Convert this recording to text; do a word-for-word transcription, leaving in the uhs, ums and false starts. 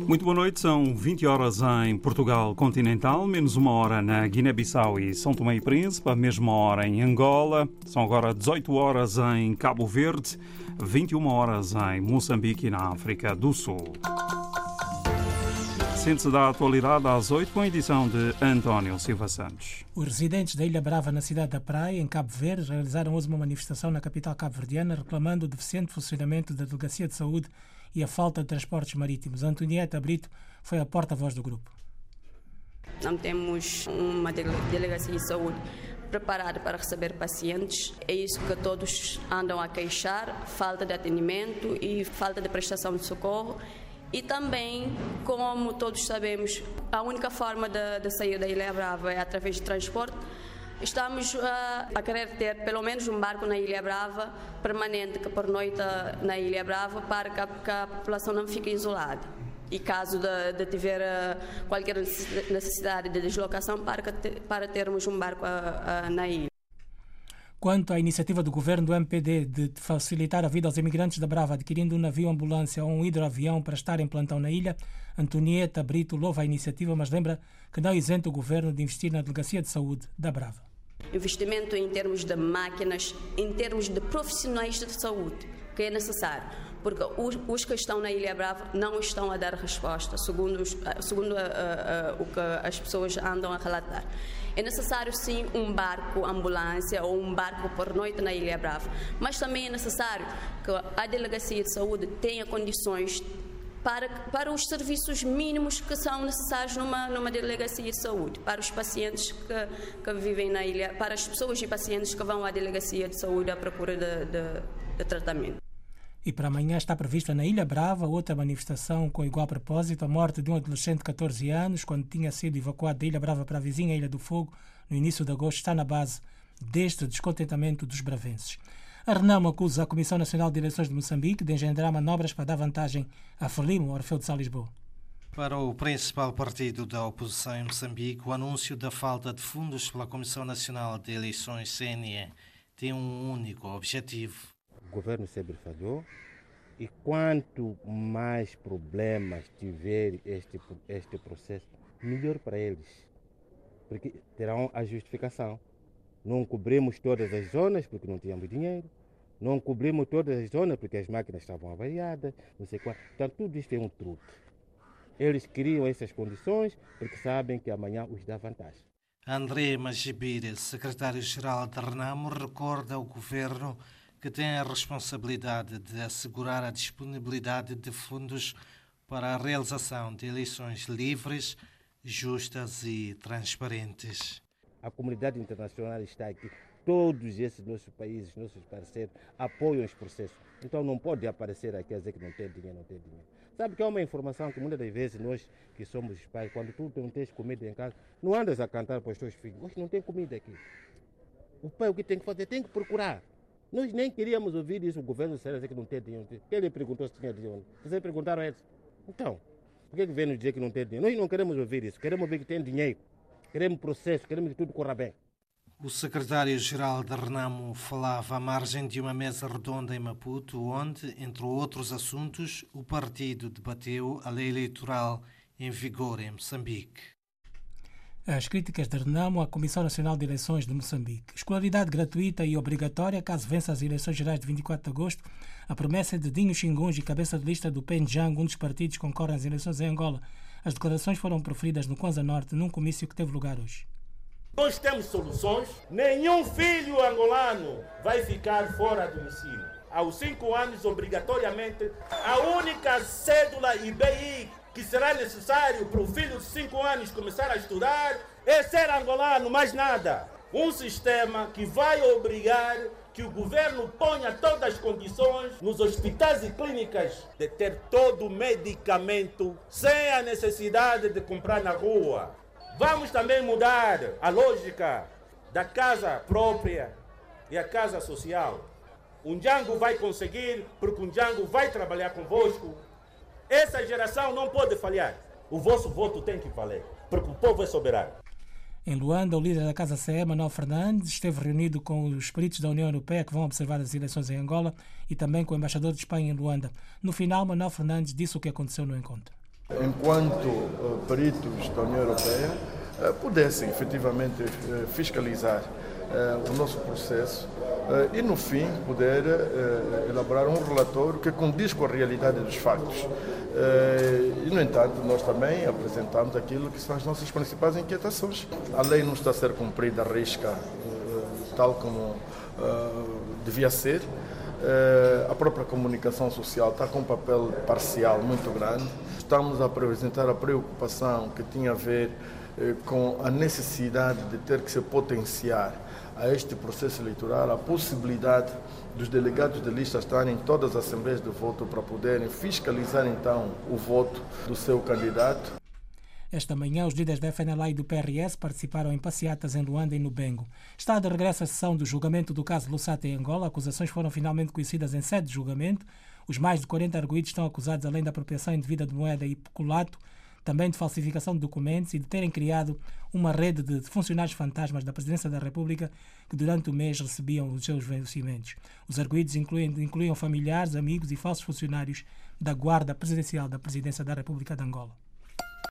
Muito boa noite, são vinte horas em Portugal continental, menos uma hora na Guiné-Bissau e São Tomé e Príncipe, a mesma hora em Angola, são agora dezoito horas em Cabo Verde, vinte e uma horas em Moçambique e na África do Sul. Síntese da atualidade às oito, com a edição de António Silva Santos. Os residentes da Ilha Brava, na cidade da Praia, em Cabo Verde, realizaram hoje uma manifestação na capital cabo-verdiana reclamando o deficiente funcionamento da Delegacia de Saúde e a falta de transportes marítimos. Antonieta Brito foi a porta-voz do grupo. Não temos uma delegacia de saúde preparada para receber pacientes. É isso que todos andam a queixar, falta de atendimento e falta de prestação de socorro. E também, como todos sabemos, a única forma de, de sair da Ilha Brava é através de transporte. Estamos a, a querer ter pelo menos um barco na Ilha Brava, permanente, que pernoita na Ilha Brava, para que a, que a população não fique isolada. E caso de, de tiver uh, qualquer necessidade de deslocação, para, que, para termos um barco a, a, na ilha. Quanto à iniciativa do governo do M P D de facilitar a vida aos imigrantes da Brava, adquirindo um navio-ambulância ou um hidroavião para estar em plantão na ilha, Antonieta Brito louva a iniciativa, mas lembra que não isenta o governo de investir na Delegacia de Saúde da Brava. Investimento em termos de máquinas, em termos de profissionais de saúde, que é necessário, porque os, os que estão na Ilha Brava não estão a dar resposta, segundo, os, segundo uh, uh, o que as pessoas andam a relatar. É necessário, sim, um barco ambulância ou um barco por noite na Ilha Brava, mas também é necessário que a Delegacia de Saúde tenha condições para, para os serviços mínimos que são necessários numa, numa Delegacia de Saúde, para os pacientes que, que vivem na ilha, para as pessoas e pacientes que vão à Delegacia de Saúde à procura de, de, de tratamento. E para amanhã está prevista na Ilha Brava outra manifestação com igual propósito, a morte de um adolescente de catorze anos, quando tinha sido evacuado da Ilha Brava para a vizinha Ilha do Fogo, no início de agosto, está na base deste descontentamento dos bravenses. A Renamo acusa a Comissão Nacional de Eleições de Moçambique de engendrar manobras para dar vantagem a Frelimo, Orfeu de Sá Lisboa. Para o principal partido da oposição em Moçambique, o anúncio da falta de fundos pela Comissão Nacional de Eleições, C N E, tem um único objetivo. O governo sempre falhou e quanto mais problemas tiver este, este processo, melhor para eles, porque terão a justificação. Não cobrimos todas as zonas porque não tínhamos dinheiro, não cobrimos todas as zonas porque as máquinas estavam avariadas, não sei qual. Então tudo isto é um truque. Eles criam essas condições porque sabem que amanhã os dá vantagem. André Magibir, secretário-geral da Renamo, recorda ao governo que tem a responsabilidade de assegurar a disponibilidade de fundos para a realização de eleições livres, justas e transparentes. A comunidade internacional está aqui. Todos esses nossos países, nossos parceiros, apoiam os processos. Então não pode aparecer aqui a dizer que não tem dinheiro, não tem dinheiro. Sabe que é uma informação que muitas das vezes nós que somos os pais, quando tu não tens comida em casa, não andas a cantar para os teus filhos. Hoje não tem comida aqui. O pai o que tem que fazer? Tem que procurar. Nós nem queríamos ouvir isso, o governo sério dizer que não tem dinheiro. Quem lhe perguntou se tinha dinheiro? Vocês perguntaram a eles? Então, por que vem nos dizer que não tem dinheiro? Nós não queremos ouvir isso, queremos ouvir que tem dinheiro, queremos processo, queremos que tudo corra bem. O secretário-geral da Renamo falava à margem de uma mesa redonda em Maputo, onde, entre outros assuntos, o partido debateu a lei eleitoral em vigor em Moçambique. As críticas da Renamo à Comissão Nacional de Eleições de Moçambique. Escolaridade gratuita e obrigatória caso vença as eleições gerais de vinte e quatro de agosto. A promessa de Dinho Xingunji, cabeça de lista do P N J A N, um dos partidos que concorrem às eleições em Angola. As declarações foram proferidas no Kwanza Norte, num comício que teve lugar hoje. Nós temos soluções. Nenhum filho angolano vai ficar fora do ensino. Aos cinco anos, obrigatoriamente, a única cédula I B I que será necessário para o filho de cinco anos começar a estudar é ser angolano, mais nada. Um sistema que vai obrigar que o governo ponha todas as condições nos hospitais e clínicas de ter todo o medicamento sem a necessidade de comprar na rua. Vamos também mudar a lógica da casa própria e a casa social. O Ndjango vai conseguir, porque o Ndjango vai trabalhar convosco. Essa geração não pode falhar. O vosso voto tem que valer, porque o povo é soberano. Em Luanda, o líder da Casa C E, Manuel Fernandes, esteve reunido com os peritos da União Europeia que vão observar as eleições em Angola e também com o embaixador de Espanha em Luanda. No final, Manuel Fernandes disse o que aconteceu no encontro. Enquanto uh, peritos da União Europeia uh, pudessem efetivamente uh, fiscalizar uh, o nosso processo uh, e, no fim, poder uh, elaborar um relatório que condiz com a realidade dos factos. Uh, e, no entanto, nós também apresentamos aquilo que são as nossas principais inquietações. A lei não está a ser cumprida à risca, uh, tal como uh, devia ser. Uh, a própria comunicação social está com um papel parcial muito grande. Estamos a apresentar a preocupação que tinha a ver uh, com a necessidade de ter que se potenciar a este processo eleitoral a possibilidade dos delegados de lista estarem em todas as assembleias de voto para poderem fiscalizar então o voto do seu candidato. Esta manhã, os líderes da F N L A e do P R S participaram em passeatas em Luanda e no Bengo. Está de regresso a sessão do julgamento do caso Lusata em Angola. Acusações foram finalmente conhecidas em sede de julgamento. Os mais de quarenta arguidos estão acusados, além da apropriação indevida de moeda e peculato, também de falsificação de documentos e de terem criado uma rede de funcionários fantasmas da Presidência da República que durante o mês recebiam os seus vencimentos. Os arguidos incluem, incluíam familiares, amigos e falsos funcionários da Guarda Presidencial da Presidência da República de Angola.